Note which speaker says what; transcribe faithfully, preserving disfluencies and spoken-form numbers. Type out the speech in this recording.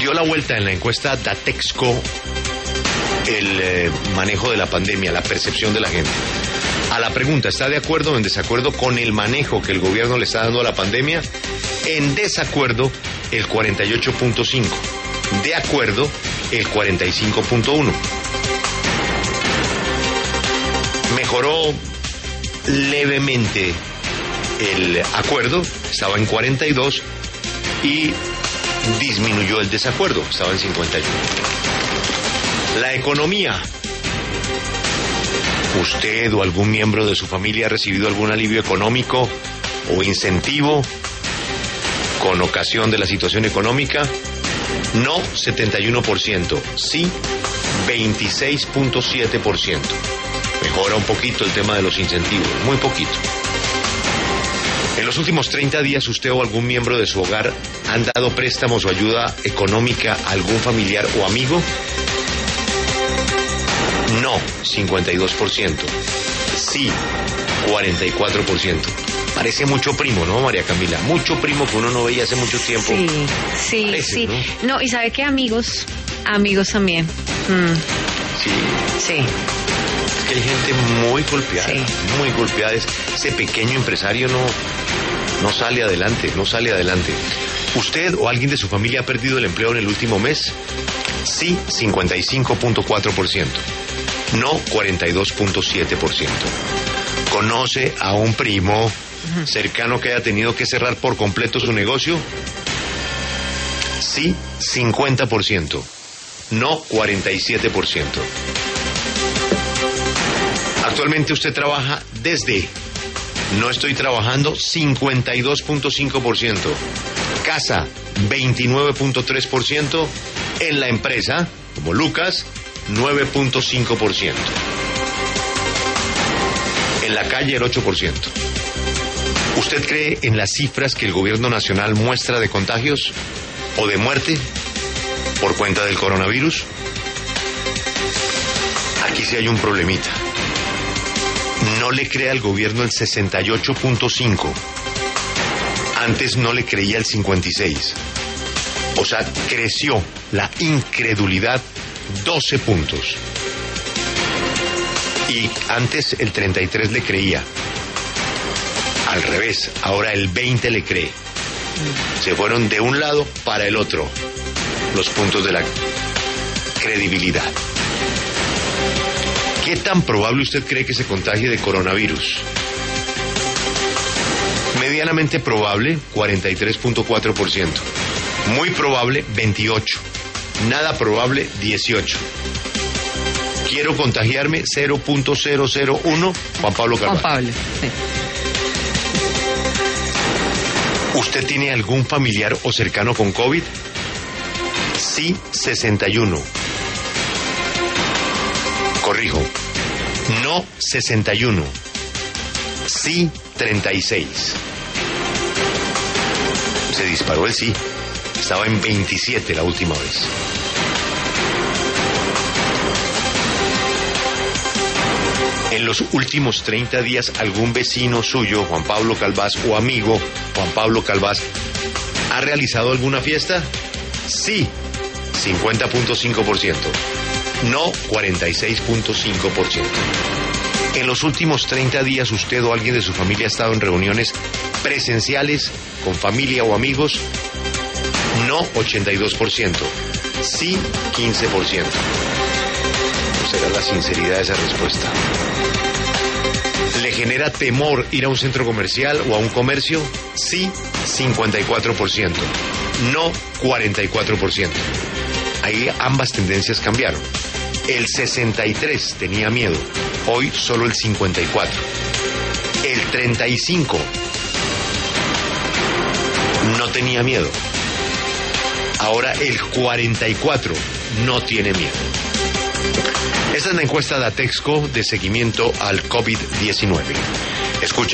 Speaker 1: dio la vuelta en la encuesta Datexco el eh, manejo de la pandemia, la percepción de la gente. A la pregunta, ¿está de acuerdo o en desacuerdo con el manejo que el gobierno le está dando a la pandemia? En desacuerdo, el cuarenta y ocho punto cinco. De acuerdo, el cuarenta y cinco punto uno. Mejoró levemente el acuerdo, estaba en cuarenta y dos, y disminuyó el desacuerdo, estaba en cincuenta y uno. La economía. ¿Usted o algún miembro de su familia ha recibido algún alivio económico o incentivo con ocasión de la situación económica? No, setenta y uno por ciento. Sí, veintiséis punto siete por ciento. Mejora un poquito el tema de los incentivos, muy poquito. En los últimos treinta días, ¿usted o algún miembro de su hogar han dado préstamos o ayuda económica a algún familiar o amigo? No, cincuenta y dos por ciento. Sí, cuarenta y cuatro por ciento. Parece mucho primo, ¿no, María Camila? Mucho primo que uno no veía hace mucho tiempo.
Speaker 2: Sí, sí, Parece, sí. ¿no? no, y sabe que amigos, amigos también. Mm.
Speaker 1: Sí.
Speaker 2: Sí.
Speaker 1: Es que hay gente muy golpeada, sí. muy golpeada. Ese pequeño empresario no, no sale adelante, no sale adelante. ¿Usted o alguien de su familia ha perdido el empleo en el último mes? Sí, cincuenta y cinco punto cuatro por ciento. No, cuarenta y dos punto siete por ciento. ¿Conoce a un primo cercano que haya tenido que cerrar por completo su negocio? Sí, cincuenta por ciento. No, cuarenta y siete por ciento. Actualmente usted trabaja desde no estoy trabajando, cincuenta y dos punto cinco por ciento. Casa, veintinueve punto tres por ciento. En la empresa, como Lucas, nueve punto cinco por ciento. En la calle, el ocho por ciento. ¿Usted cree en las cifras que el gobierno nacional muestra de contagios o de muerte por cuenta del coronavirus? Aquí sí hay un problemita. No le cree al gobierno el sesenta y ocho punto cinco. Antes no le creía el cincuenta y seis. O sea, creció la incredulidad doce puntos. Y antes el treinta y tres le creía. Al revés, ahora el veinte le cree. Se fueron de un lado para el otro los puntos de la credibilidad. ¿Qué tan probable usted cree que se contagie de coronavirus? Medianamente probable, cuarenta y tres punto cuatro por ciento. Muy probable, veintiocho. Nada probable, dieciocho. Quiero contagiarme, cero punto cero cero uno. Juan Pablo Calvás.
Speaker 2: Juan Pablo, sí.
Speaker 1: ¿Usted tiene algún familiar o cercano con COVID? Sí, sesenta y uno. Corrijo. No, sesenta y uno. Sí, treinta y seis. Se disparó el sí. Estaba en veintisiete la última vez. En los últimos treinta días, algún vecino suyo, Juan Pablo Calvás, o amigo, Juan Pablo Calvás, ¿ha realizado alguna fiesta? Sí, cincuenta punto cinco por ciento. No, cuarenta y seis punto cinco por ciento. En los últimos treinta días, ¿usted o alguien de su familia ha estado en reuniones presenciales con familia o amigos? No, ochenta y dos por ciento. Sí, quince por ciento. ¿Cómo será la sinceridad de esa respuesta? ¿Le genera temor ir a un centro comercial o a un comercio? Sí, cincuenta y cuatro por ciento. No, cuarenta y cuatro por ciento. Ahí ambas tendencias cambiaron. El sesenta y tres tenía miedo, hoy solo el cincuenta y cuatro. El treinta y cinco no tenía miedo, ahora el cuarenta y cuatro no tiene miedo. Esta es la encuesta de Datexco de seguimiento al COVID diecinueve. Escucha.